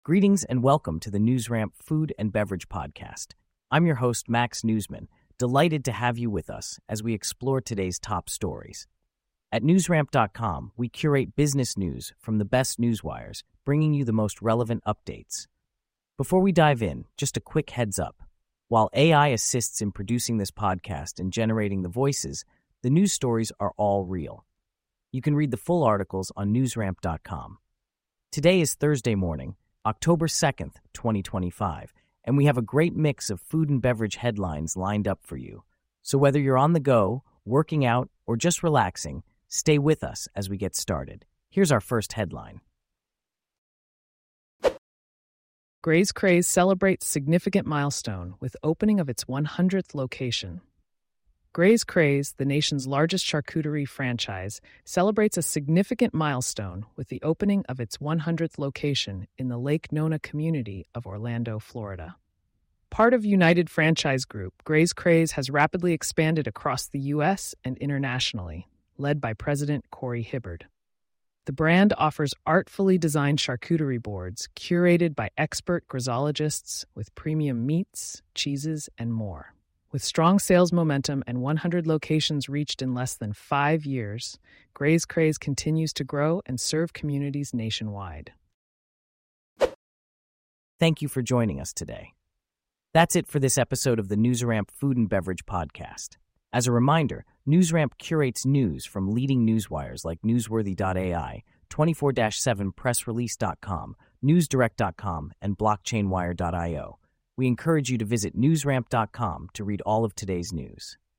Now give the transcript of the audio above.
Greetings and welcome to the NewsRamp Food and Beverage Podcast. I'm your host, Max Newsman, delighted to have you with us as we explore today's top stories. At newsramp.com, we curate business news from the best newswires, bringing you the most relevant updates. Before we dive in, just a quick heads up. While AI assists in producing this podcast and generating the voices, the news stories are all real. You can read the full articles on newsramp.com. Today is Thursday morning, October 2nd, 2025, and we have a great mix of food and beverage headlines lined up for you. So whether you're on the go, working out, or just relaxing, stay with us as we get started. Here's our first headline. Graze Craze celebrates significant milestone with opening of its 100th location. Graze Craze, the nation's largest charcuterie franchise, celebrates a significant milestone with the opening of its 100th location in the Lake Nona community of Orlando, Florida. Part of United Franchise Group, Graze Craze has rapidly expanded across the U.S. and internationally, led by President Corey Hibbard. The brand offers artfully designed charcuterie boards curated by expert grazologists with premium meats, cheeses, and more. With strong sales momentum and 100 locations reached in less than 5 years, Graze Craze continues to grow and serve communities nationwide. Thank you for joining us today. That's it for this episode of the NewsRamp Food and Beverage Podcast. As a reminder, NewsRamp curates news from leading newswires like Newsworthy.ai, 24/7pressrelease.com, NewsDirect.com, and BlockchainWire.io. We encourage you to visit newsramp.com to read all of today's news.